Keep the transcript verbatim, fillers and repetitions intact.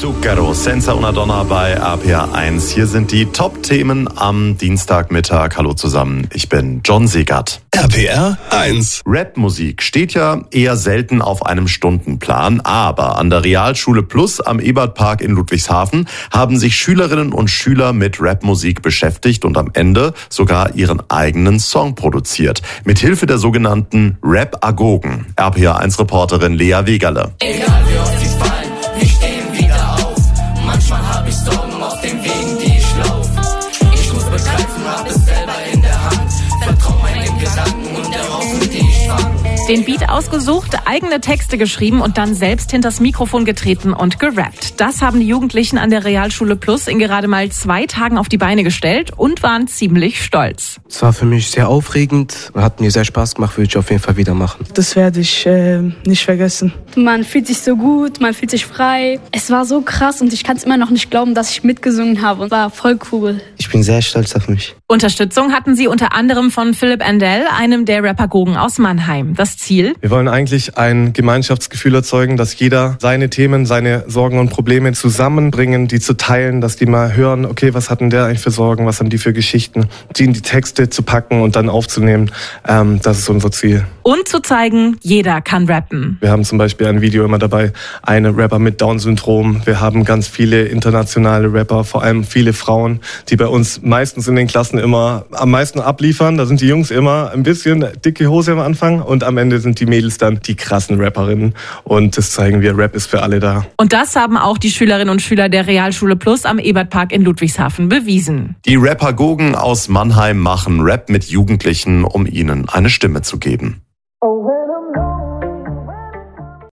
Zucchero, Senza una Donna bei R P R eins. Hier sind die Top-Themen am Dienstagmittag. Hallo zusammen, ich bin John Segert. R P R eins. Rapmusik steht ja eher selten auf einem Stundenplan, aber an der Realschule Plus am Ebertpark in Ludwigshafen haben sich Schülerinnen und Schüler mit Rapmusik beschäftigt und am Ende sogar ihren eigenen Song produziert. Mit Hilfe der sogenannten Rap-Agogen. R P R eins-Reporterin Lea Wegerle. Egal wie oft sie fallen, wir stehen wieder auf. Manchmal hab ich Sorgen auf den Wegen, die ich lauf. Ich muss begreifen, hab es selber in der Hand. Vertrau meinen Gedanken und der Hoffnung, die ich fang. Den Beat ausgesucht, eigene Texte geschrieben und dann selbst hinters Mikrofon getreten und gerappt. Das haben die Jugendlichen an der Realschule Plus in gerade mal zwei Tagen auf die Beine gestellt und waren ziemlich stolz. Es war für mich sehr aufregend, hat mir sehr Spaß gemacht, würde ich auf jeden Fall wieder machen. Das werde ich äh, nicht vergessen. Man fühlt sich so gut, man fühlt sich frei. Es war so krass und ich kann es immer noch nicht glauben, dass ich mitgesungen habe und war voll cool. Ich bin sehr stolz auf mich. Unterstützung hatten sie unter anderem von Philipp Endell, einem der Rapagogen aus Mannheim. Das Ziel? Wir wollen eigentlich ein Gemeinschaftsgefühl erzeugen, dass jeder seine Themen, seine Sorgen und Probleme zusammenbringen, die zu teilen, dass die mal hören, okay, was hat denn der eigentlich für Sorgen, was haben die für Geschichten, die in die Texte zu packen und dann aufzunehmen. Ähm, das ist unser Ziel. Und zu zeigen, jeder kann rappen. Wir haben zum Beispiel ein Video immer dabei, eine Rapper mit Down-Syndrom. Wir haben ganz viele internationale Rapper, vor allem viele Frauen, die bei uns meistens in den Klassen immer am meisten abliefern. Da sind die Jungs immer ein bisschen dicke Hose am Anfang und am Ende sind die Mädels dann die krassen Rapperinnen. Und das zeigen wir, Rap ist für alle da. Und das haben auch die Schülerinnen und Schüler der Realschule Plus am Ebertpark in Ludwigshafen bewiesen. Die Rapagogen aus Mannheim machen Rap mit Jugendlichen, um ihnen eine Stimme zu geben.